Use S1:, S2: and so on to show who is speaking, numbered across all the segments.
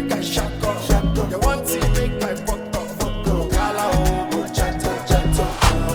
S1: make I shack up. You want to make my fuck up. Gala oh, chato, chato.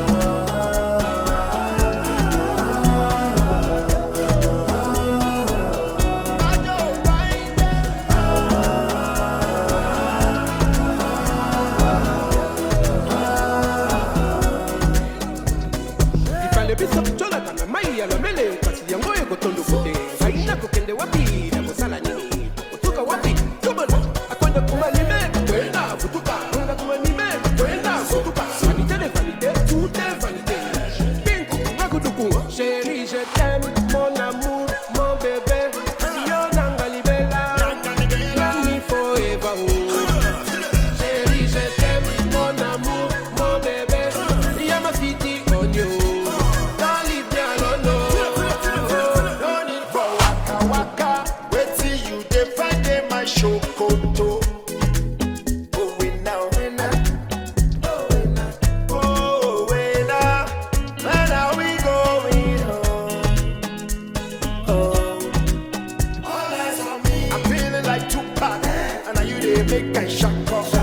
S1: Chérie, je t'aime, mon amour, mon bébé. Yo nangalibela, love forever. Chérie, je t'aime, mon amour, mon bébé. You're my sweetie on you. Don't leave me alone, no. No need for waka waka. Wait till you define my shokoto. Make I shock up.